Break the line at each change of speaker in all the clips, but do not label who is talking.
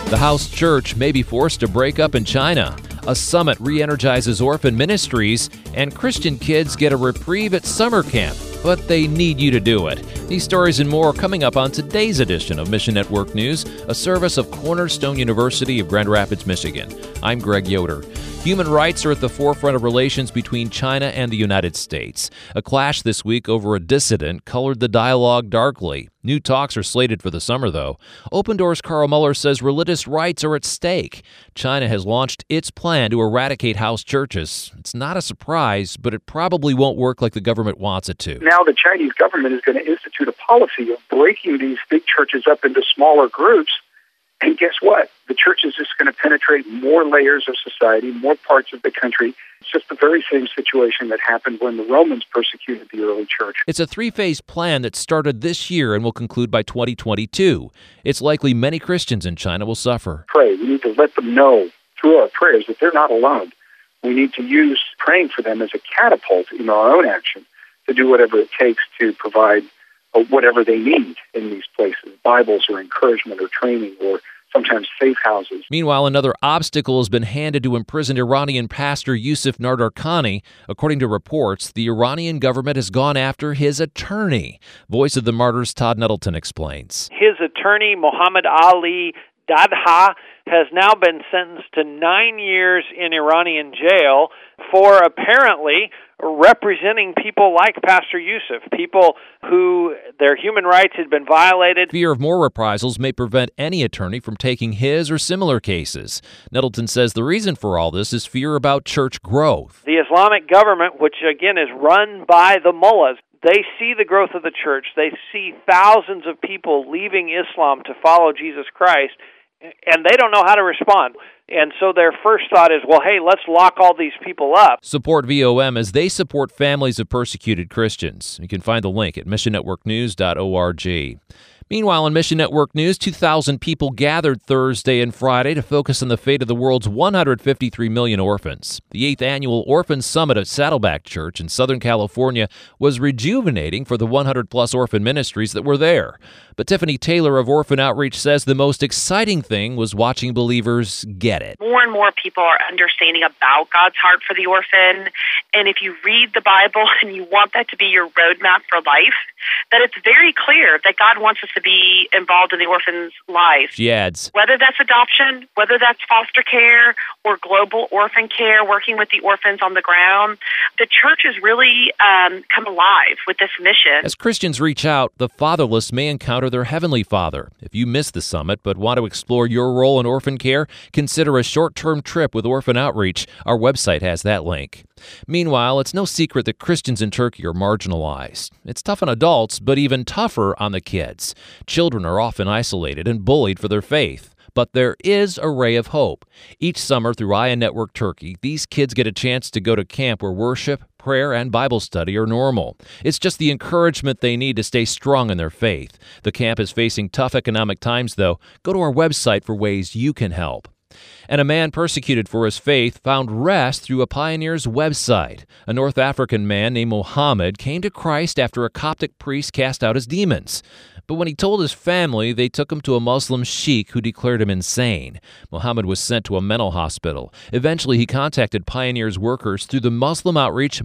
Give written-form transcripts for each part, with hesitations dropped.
The house church may be forced to break up in China. A summit re-energizes orphan ministries, and Christian kids get a reprieve at summer camp, but they need you to do it. These stories and more coming up on today's edition of Mission Network News, a service of Cornerstone University of Grand Rapids, Michigan. I'm Greg Yoder. Human rights are at the forefront of relations between China and the United States. A clash this week over a dissident colored the dialogue darkly. New talks are slated for the summer, though. Open Doors' Carl Muller says religious rights are at stake. China has launched its plan to eradicate house churches. It's not a surprise, but it probably won't work like the government wants it to.
Now the Chinese government is going to institute a policy of breaking these big churches up into smaller groups. And guess what? The church is just going to penetrate more layers of society, more parts of the country. It's just the very same situation that happened when the Romans persecuted the early church.
It's a three-phase plan that started this year and will conclude by 2022. It's likely many Christians in China will suffer.
Pray. We need to let them know through our prayers that they're not alone. We need to use praying for them as a catapult in our own action to do whatever it takes to provide whatever they need in these places, Bibles or encouragement or training or sometimes safe houses.
Meanwhile, another obstacle has been handed to imprisoned Iranian pastor Yusuf Nadarkhani. According to reports, the Iranian government has gone after his attorney. Voice of the Martyrs Todd Nettleton explains.
His attorney, Mohammed Ali Dadha, has now been sentenced to 9 years in Iranian jail for apparently representing people like Pastor Yusuf, people who their human rights had been violated.
Fear of more reprisals may prevent any attorney from taking his or similar cases. Nettleton says the reason for all this is fear about church growth.
The Islamic government, which again is run by the mullahs, they see the growth of the church. They see thousands of people leaving Islam to follow Jesus Christ, and they don't know how to respond. And so their first thought is, well, hey, let's lock all these people up.
Support VOM as they support families of persecuted Christians. You can find the link at missionnetworknews.org. Meanwhile, in Mission Network News, 2,000 people gathered Thursday and Friday to focus on the fate of the world's 153 million orphans. The 8th annual Orphan Summit at Saddleback Church in Southern California was rejuvenating for the 100-plus orphan ministries that were there. But Tiffany Taylor of Orphan Outreach says the most exciting thing was watching believers get it.
More and more people are understanding about God's heart for the orphan. And if you read the Bible and you want that to be your roadmap for life, that it's very clear that God wants us to be involved in the orphan's life.
She adds,
whether that's adoption, whether that's foster care or global orphan care, working with the orphans on the ground, the church has really come alive with this mission.
As Christians reach out, the fatherless may encounter their Heavenly Father. If you missed the summit but want to explore your role in orphan care, consider a short-term trip with Orphan Outreach. Our website has that link. Meanwhile, it's no secret that Christians in Turkey are marginalized. It's tough on adults, but even tougher on the kids. Children are often isolated and bullied for their faith. But there is a ray of hope. Each summer through Aya Network Turkey, these kids get a chance to go to camp where worship, prayer, and Bible study are normal. It's just the encouragement they need to stay strong in their faith. The camp is facing tough economic times, though. Go to our website for ways you can help. And a man persecuted for his faith found rest through a pioneer's website. A North African man named Mohammed came to Christ after a Coptic priest cast out his demons. But when he told his family, they took him to a Muslim sheikh who declared him insane. Mohammed was sent to a mental hospital. Eventually, he contacted Pioneer's workers through the Muslim outreach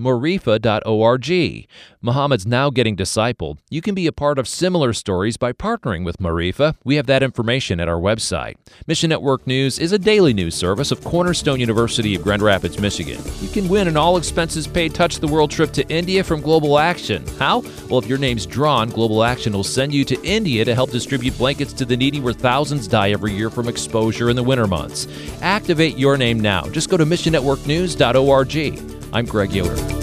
Marifa.org. Mohammed's now getting discipled. You can be a part of similar stories by partnering with Marifa. We have that information at our website. Mission Network News is a daily news service of Cornerstone University of Grand Rapids, Michigan. You can win an all-expenses-paid Touch the World trip to India from Global Action. How? Well, if your name's drawn, Global Action will send you to India to help distribute blankets to the needy where thousands die every year from exposure in the winter months. Activate your name now. Just go to missionnetworknews.org. I'm Greg Yoder.